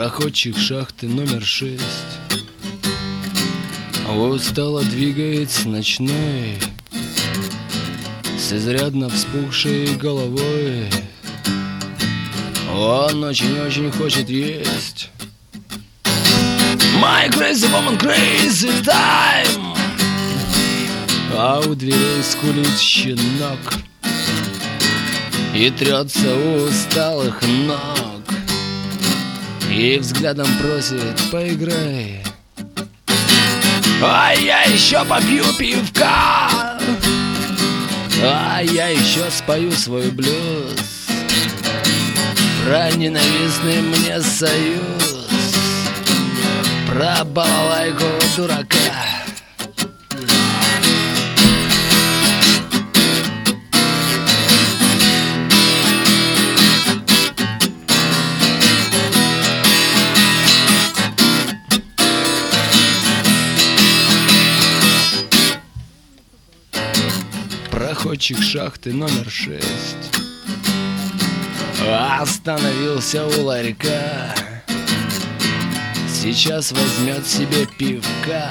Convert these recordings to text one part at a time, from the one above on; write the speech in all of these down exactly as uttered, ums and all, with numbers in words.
Проходчик шахты номер шесть устало двигается ночной, с изрядно вспухшей головой. Он очень-очень хочет есть. My crazy woman, crazy time. А у дверей скулит щенок и трется у усталых ног, и взглядом просит: поиграй. А я еще попью пивка, а я еще спою свой блюз про ненавистный мне союз, про балалайку дурака. Проходчик шахты номер шесть остановился у ларька, сейчас возьмет себе пивка,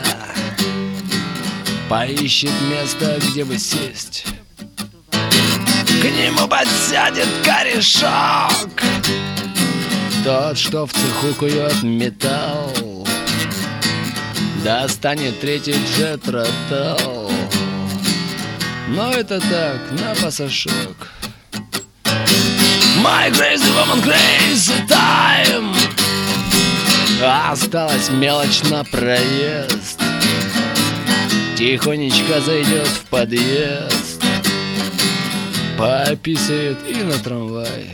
поищет место, где бы сесть. К нему подсядет корешок, тот, что в цеху кует металл, достанет третий джетротал. Но это так, на пасашок. My crazy woman, crazy time. Осталась мелочь на проезд, тихонечко зайдет в подъезд, пописает и на трамвай.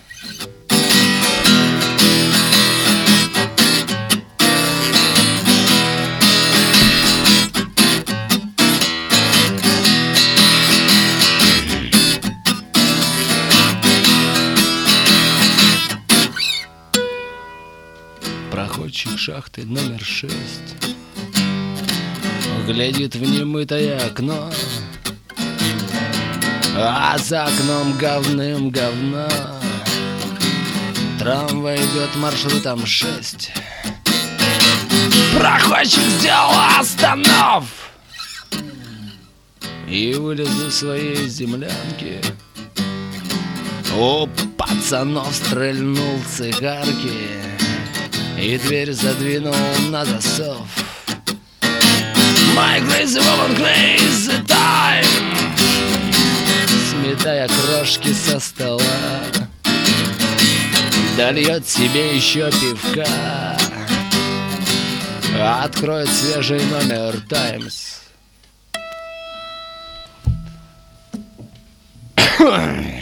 Проходчик шахты номер шесть глядит в немытое окно, а за окном говным говно. Трамвай идет маршрутом шесть. Проходчик сделал останов и вылез из своей землянки. У пацанов стрельнул цигарки и дверь задвинул на засов. My crazy woman, crazy time. Сметая крошки со стола, дольет себе еще пивка, откроет свежий номер Таймс.